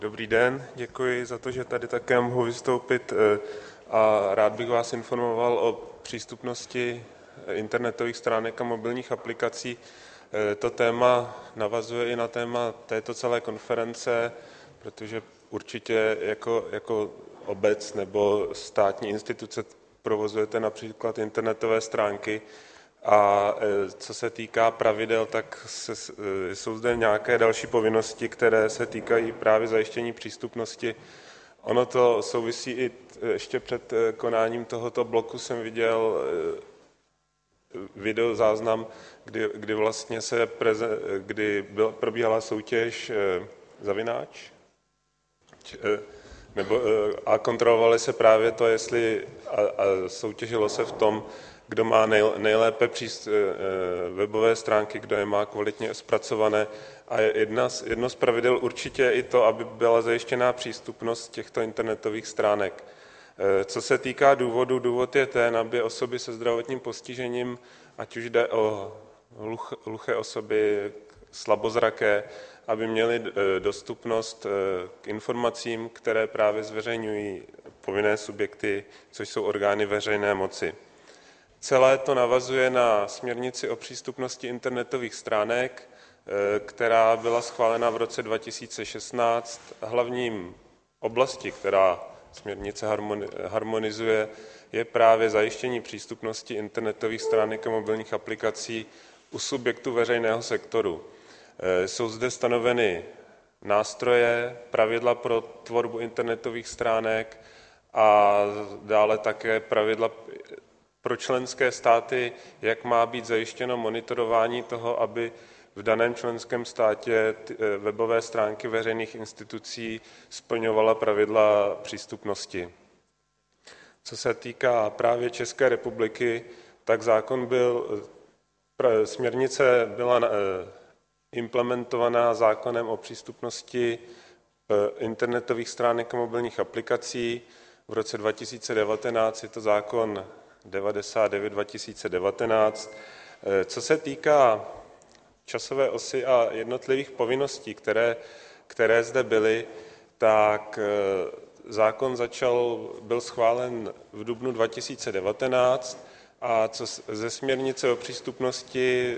Dobrý den, děkuji za to, že tady také mohu vystoupit a rád bych vás informoval o přístupnosti internetových stránek a mobilních aplikací. To téma navazuje i na téma této celé konference, protože určitě jako obec nebo státní instituce provozujete například internetové stránky. A co se týká pravidel, tak jsou zde nějaké další povinnosti, které se týkají právě zajištění přístupnosti. Ono to souvisí i ještě před konáním tohoto bloku jsem viděl videozáznam, kdy vlastně probíhala soutěž Zavináč, a kontrolovali se právě to, jestli a soutěžilo se v tom, kdo má nejlépe webové stránky, kdo je má kvalitně zpracované. A jedno z pravidel určitě je i to, aby byla zajištěná přístupnost těchto internetových stránek. Co se týká důvodu, důvod je ten, aby osoby se zdravotním postižením, ať už jde o hluché osoby, slabozraké, aby měli dostupnost k informacím, které právě zveřejňují povinné subjekty, což jsou orgány veřejné moci. Celé to navazuje na směrnici o přístupnosti internetových stránek, která byla schválena v roce 2016. Hlavním oblastí, která směrnice harmonizuje, je právě zajištění přístupnosti internetových stránek a mobilních aplikací u subjektů veřejného sektoru. Jsou zde stanoveny nástroje, pravidla pro tvorbu internetových stránek a dále také pravidla pro členské státy, jak má být zajištěno monitorování toho, aby v daném členském státě webové stránky veřejných institucí splňovala pravidla přístupnosti. Co se týká právě České republiky, tak směrnice byla implementovaná zákonem o přístupnosti internetových stránek a mobilních aplikací. V roce 2019 je to zákon 99/2019. Co se týká časové osy a jednotlivých povinností, které zde byly, tak zákon byl schválen v dubnu 2019 a co ze směrnice o přístupnosti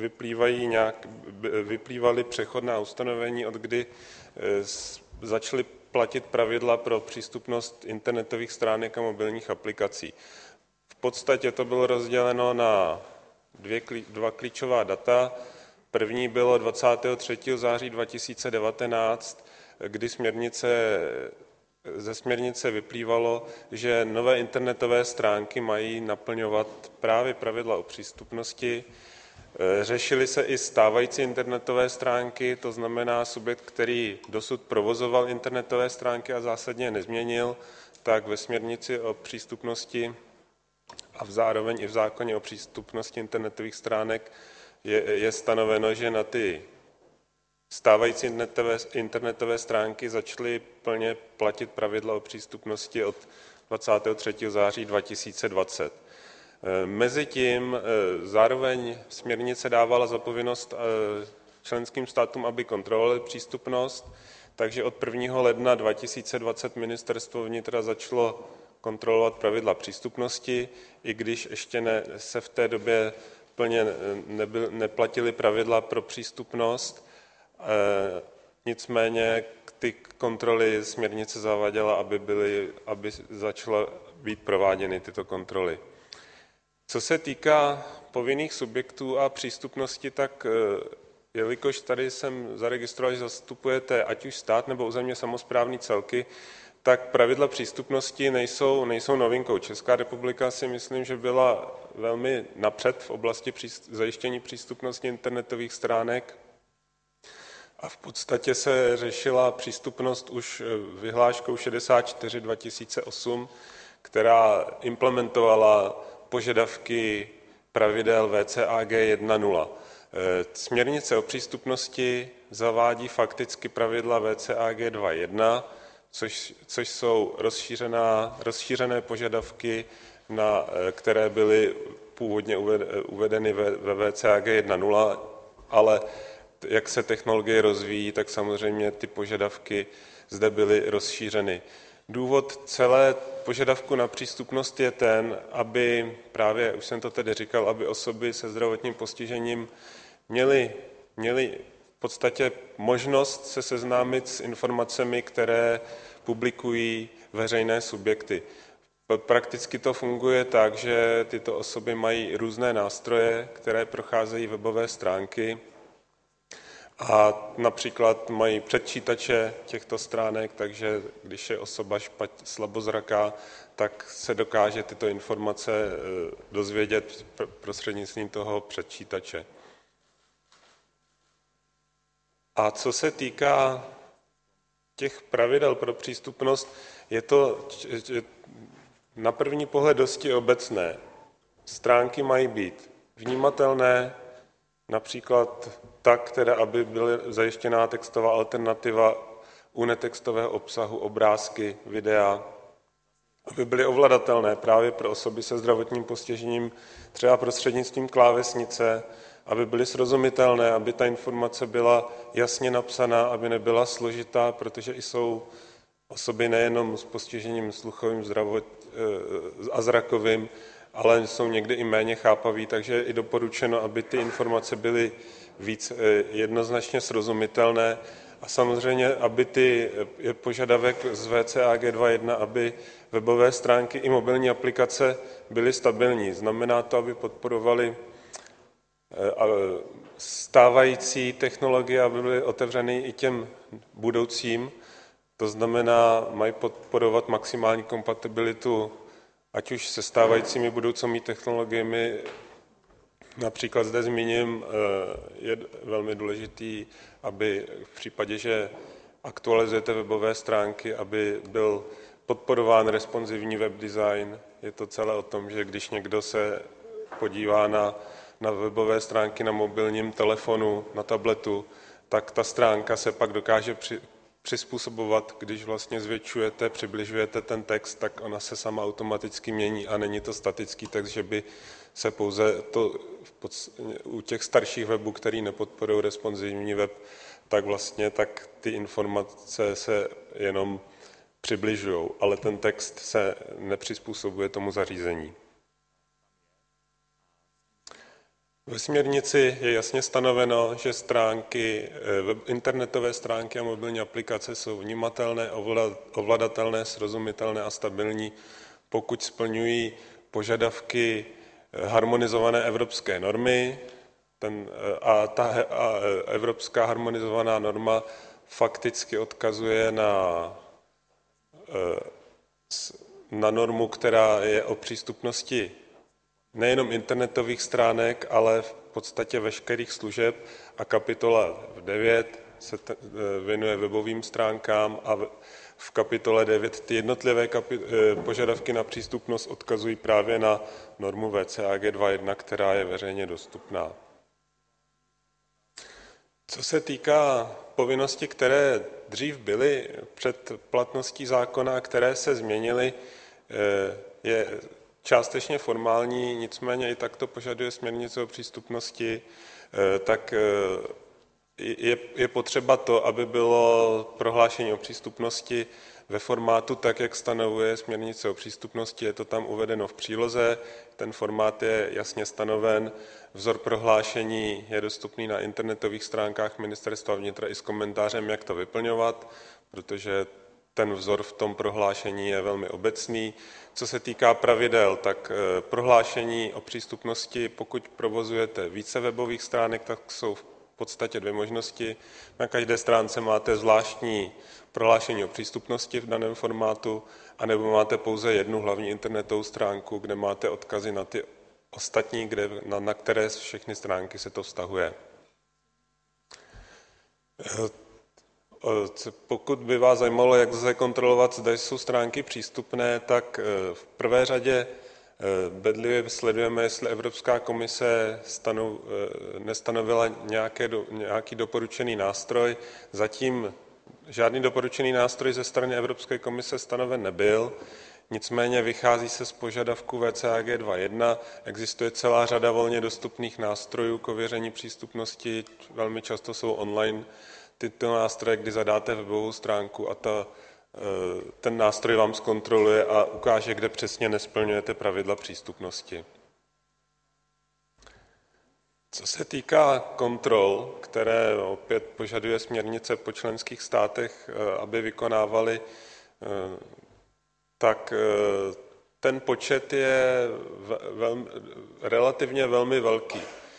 vyplývaly přechodná ustanovení, od kdy začaly platit pravidla pro přístupnost internetových stránek a mobilních aplikací. V podstatě to bylo rozděleno na dva klíčová data. První bylo 23. září 2019, kdy ze směrnice vyplývalo, že nové internetové stránky mají naplňovat právě pravidla o přístupnosti. Řešily se i stávající internetové stránky, to znamená subjekt, který dosud provozoval internetové stránky a zásadně je nezměnil, tak ve směrnici o přístupnosti a zároveň i v zákoně o přístupnosti internetových stránek je stanoveno, že na ty stávající internetové stránky začaly plně platit pravidla o přístupnosti od 23. září 2020. Mezitím zároveň směrnice dávala za povinnost členským státům, aby kontrolovali přístupnost, takže od 1. ledna 2020 Ministerstvo vnitra začalo kontrolovat pravidla přístupnosti, i když ještě se v té době plně neplatily pravidla pro přístupnost. Nicméně ty kontroly směrnice zaváděla, aby začaly být prováděny tyto kontroly. Co se týká povinných subjektů a přístupnosti, tak jelikož tady jsem zaregistroval, že zastupujete ať už stát nebo územně samosprávní celky, tak pravidla přístupnosti nejsou novinkou. Česká republika si myslím, že byla velmi napřed v oblasti zajištění přístupnosti internetových stránek a v podstatě se řešila přístupnost už vyhláškou 64/2008, která implementovala požadavky pravidel VCAG 1.0. Směrnice o přístupnosti zavádí fakticky pravidla VCAG 2.1, což jsou rozšířené požadavky, které byly původně uvedeny ve VCAG 1.0, ale jak se technologie rozvíjí, tak samozřejmě ty požadavky zde byly rozšířeny. Důvod celé požadavku na přístupnost je ten, aby právě, už jsem to tedy říkal, aby osoby se zdravotním postižením měly v podstatě možnost se seznámit s informacemi, které publikují veřejné subjekty. Prakticky to funguje tak, že tyto osoby mají různé nástroje, které procházejí webové stránky a například mají předčítače těchto stránek, takže když je osoba slabozraká, tak se dokáže tyto informace dozvědět prostřednictvím toho předčítače. A co se týká těch pravidel pro přístupnost, je to na první pohled dosti obecné. Stránky mají být vnímatelné, například tak, teda, aby byla zajištěná textová alternativa u netextového obsahu, obrázky, videa, aby byly ovladatelné právě pro osoby se zdravotním postižením, třeba prostřednictvím klávesnice, aby byly srozumitelné, aby ta informace byla jasně napsaná, aby nebyla složitá, protože jsou osoby nejenom s postižením sluchovým a zrakovým, ale jsou někdy i méně chápaví, takže je i doporučeno, aby ty informace byly víc jednoznačně srozumitelné a samozřejmě, aby je požadavek z VCAG 2.1, aby webové stránky i mobilní aplikace byly stabilní. Znamená to, aby podporovaly stávající technologie, aby byly otevřeny i těm budoucím. To znamená, mají podporovat maximální kompatibilitu, ať už se stávajícími budoucími technologiemi. Například zde zmíním, je velmi důležitý, aby v případě, že aktualizujete webové stránky, aby byl podporován responsivní web design. Je to celé o tom, že když někdo se podívá na webové stránky na mobilním telefonu, na tabletu, tak ta stránka se pak dokáže přizpůsobovat, když vlastně zvětšujete, přibližujete ten text, tak ona se sama automaticky mění a není to statický text, že by se pouze to u těch starších webů, který nepodporují responsivní web, tak ty informace se jenom přibližují, ale ten text se nepřizpůsobuje tomu zařízení. Ve směrnici je jasně stanoveno, že internetové stránky a mobilní aplikace jsou vnímatelné, ovladatelné, srozumitelné a stabilní, pokud splňují požadavky harmonizované evropské normy. Ta evropská harmonizovaná norma fakticky odkazuje na normu, která je o přístupnosti nejenom internetových stránek, ale v podstatě veškerých služeb a kapitola 9 se věnuje webovým stránkám a v kapitole 9 ty jednotlivé požadavky na přístupnost odkazují právě na normu VCAG 2.1, která je veřejně dostupná. Co se týká povinností, které dřív byly před platností zákona, které se změnily, je částečně formální, nicméně i tak to požaduje směrnice o přístupnosti, tak je potřeba to, aby bylo prohlášení o přístupnosti ve formátu tak, jak stanovuje směrnice o přístupnosti, je to tam uvedeno v příloze, ten formát je jasně stanoven, vzor prohlášení je dostupný na internetových stránkách Ministerstva vnitra i s komentářem, jak to vyplňovat, protože ten vzor v tom prohlášení je velmi obecný. Co se týká pravidel, tak prohlášení o přístupnosti, pokud provozujete více webových stránek, tak jsou v podstatě dvě možnosti. Na každé stránce máte zvláštní prohlášení o přístupnosti v daném formátu, anebo máte pouze jednu hlavní internetovou stránku, kde máte odkazy na ty ostatní, na které všechny stránky se to vztahuje. Pokud by vás zajímalo, jak lze kontrolovat, zda jsou stránky přístupné, tak v prvé řadě bedlivě sledujeme, jestli Evropská komise nestanovila nějaký doporučený nástroj. Zatím žádný doporučený nástroj ze strany Evropské komise stanoven nebyl, nicméně vychází se z požadavku VCAG 2.1. Existuje celá řada volně dostupných nástrojů k ověření přístupnosti, velmi často jsou online tyto nástroje, kdy zadáte webovou stránku a ten nástroj vám zkontroluje a ukáže, kde přesně nesplňujete pravidla přístupnosti. Co se týká kontrol, které opět požaduje směrnice po členských státech, aby vykonávali, tak ten počet je relativně velmi velký.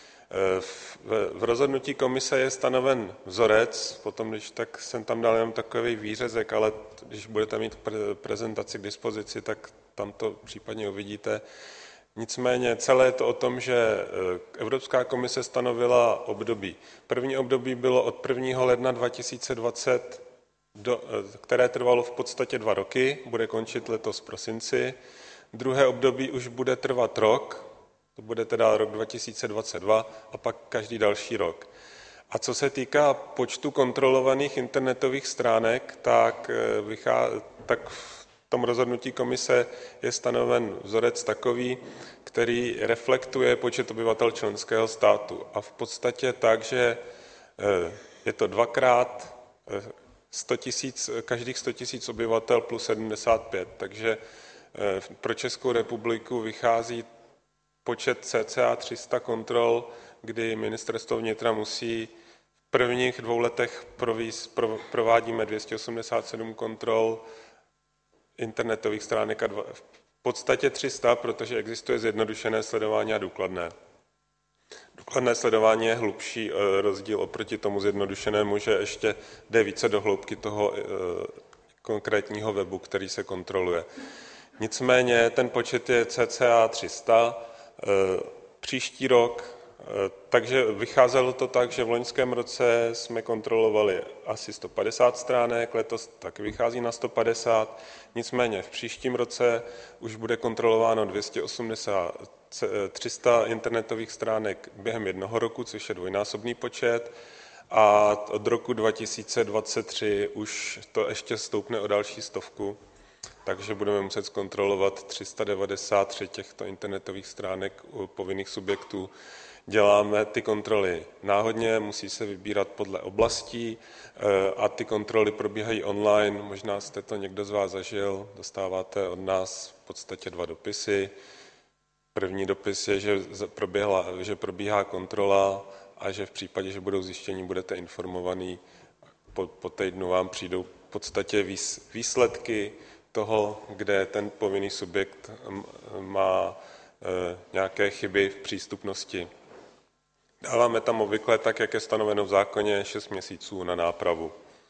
V rozhodnutí komise je stanoven vzorec, potom když tak jsem tam dal jenom takový výřezek, ale když budete mít prezentaci k dispozici, tak tam to případně uvidíte. Nicméně celé je to o tom, že Evropská komise stanovila období. První období bylo od 1. ledna 2020, které trvalo v podstatě 2 roky, bude končit letos v prosinci. Druhé období už bude trvat rok, to bude teda rok 2022 a pak každý další rok. A co se týká počtu kontrolovaných internetových stránek, tak v tom rozhodnutí komise je stanoven vzorec takový, který reflektuje počet obyvatel členského státu. A v podstatě tak, že je to 2x 100 000, každých 100 000 obyvatel plus 75. Takže pro Českou republiku vychází počet cca 300 kontrol, kdy ministerstvo vnitra musí v prvních 2 letech provádíme 287 kontrol internetových stránek a v podstatě 300, protože existuje zjednodušené sledování a důkladné. Důkladné sledování je hlubší rozdíl oproti tomu zjednodušenému, že ještě jde více do hloubky toho konkrétního webu, který se kontroluje. Nicméně ten počet je cca 300. Příští rok, takže vycházelo to tak, že v loňském roce jsme kontrolovali asi 150 stránek, letos taky vychází na 150, nicméně v příštím roce už bude kontrolováno 300 internetových stránek během 1 roku, což je dvojnásobný počet, a od roku 2023 už to ještě stoupne o další 100. Takže budeme muset zkontrolovat 393 těchto internetových stránek u povinných subjektů. Děláme ty kontroly náhodně, musí se vybírat podle oblastí a ty kontroly probíhají online. Možná jste to někdo z vás zažil, dostáváte od nás v podstatě 2 dopisy. První dopis je, že probíhá kontrola a že v případě, že budou zjištění, budete informovaný. Po týdnu vám přijdou v podstatě výsledky toho, kde ten povinný subjekt má nějaké chyby v přístupnosti. Dáváme tam obvykle, tak jak je stanoveno v zákoně, 6 měsíců na nápravu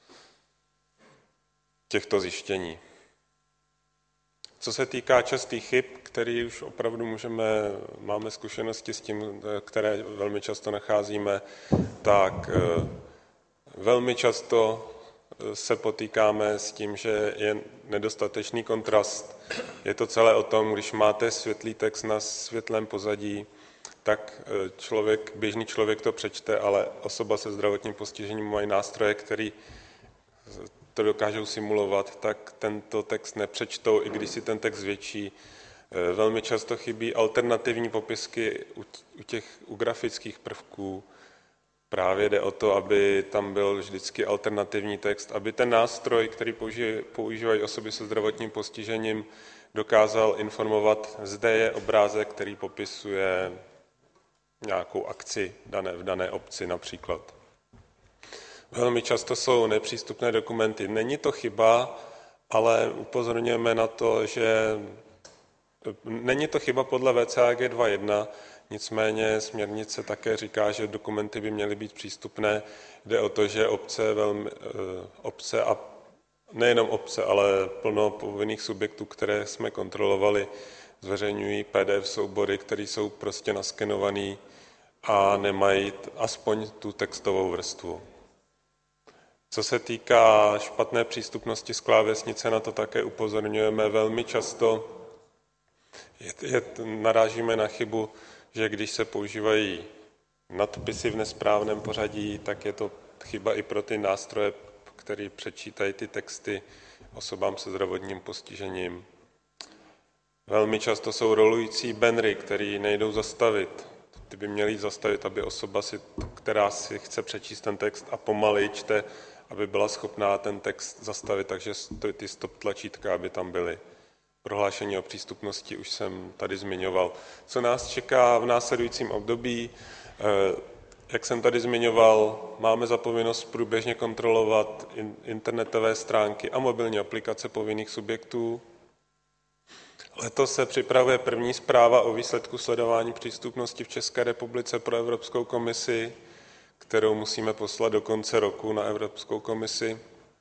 těchto zjištění. Co se týká častých chyb, které už opravdu máme zkušenosti s tím, které velmi často nacházíme, tak velmi často se potýkáme s tím, že je nedostatečný kontrast. Je to celé o tom, když máte světlý text na světlém pozadí, tak běžný člověk to přečte, ale osoba se zdravotním postižením mají nástroje, které to dokážou simulovat, tak tento text nepřečtou, i když si ten text zvětší. Velmi často chybí alternativní popisky u grafických prvků. Právě jde o to, aby tam byl vždycky alternativní text, aby ten nástroj, který používají osoby se zdravotním postižením, dokázal informovat, zde je obrázek, který popisuje nějakou akci v dané obci například. Velmi často jsou nepřístupné dokumenty. Není to chyba, ale upozorňujeme na to, že není to chyba podle VCAG 2.1, nicméně směrnice také říká, že dokumenty by měly být přístupné. Jde o to, že obce a nejenom obce, ale plno povinných subjektů, které jsme kontrolovali, zveřejňují PDF soubory, které jsou prostě naskenované a nemají aspoň tu textovou vrstvu. Co se týká špatné přístupnosti z klávesnice, na to také upozorňujeme velmi často. Narážíme na chybu, že když se používají nadpisy v nesprávném pořadí, tak je to chyba i pro ty nástroje, které přečítají ty texty osobám se zdravotním postižením. Velmi často jsou rolující bannery, které nejdou zastavit. ty by měly zastavit, aby osoba, která si chce přečíst ten text a pomalej čte, aby byla schopná ten text zastavit, takže ty stop tlačítka, aby tam byly. Prohlášení o přístupnosti už jsem tady zmiňoval. Co nás čeká v následujícím období? Jak jsem tady zmiňoval, máme za povinnost průběžně kontrolovat internetové stránky a mobilní aplikace povinných subjektů. Letos se připravuje první zpráva o výsledku sledování přístupnosti v České republice pro Evropskou komisi, kterou musíme poslat do konce roku na Evropskou komisi.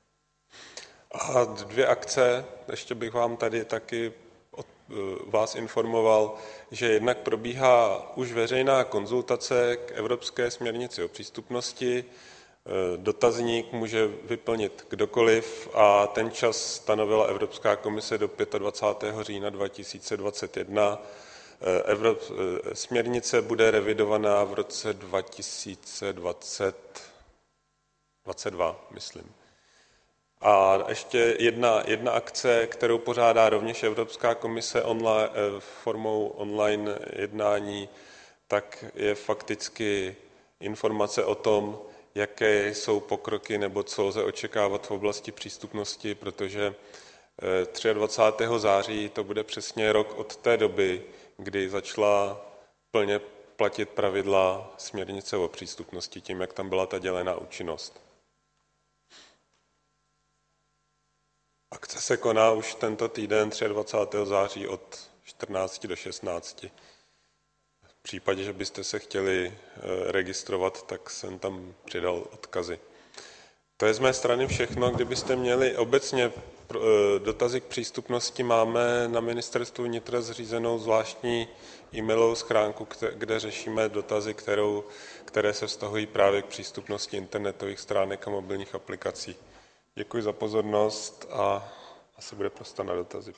A 2 akce, ještě bych vám tady taky vás informoval, že jednak probíhá už veřejná konzultace k Evropské směrnici o přístupnosti. Dotazník může vyplnit kdokoliv a ten čas stanovila Evropská komise do 25. října 2021. Směrnice bude revidovaná v roce 2022, myslím. A ještě jedna akce, kterou pořádá rovněž Evropská komise formou online jednání, tak je fakticky informace o tom, jaké jsou pokroky nebo co lze očekávat v oblasti přístupnosti, protože 23. září to bude přesně rok od té doby, kdy začala plně platit pravidla směrnice o přístupnosti, tím, jak tam byla ta dělená účinnost. Akce se koná už tento týden 23. září od 14 do 16. V případě, že byste se chtěli registrovat, tak jsem tam přidal odkazy. To je z mé strany všechno. Kdybyste měli obecně dotazy k přístupnosti, máme na Ministerstvu vnitra zřízenou zvláštní e-mailovou schránku, kde řešíme dotazy, které se vztahují právě k přístupnosti internetových stránek a mobilních aplikací. Děkuji za pozornost a asi bude prostor na dotazy.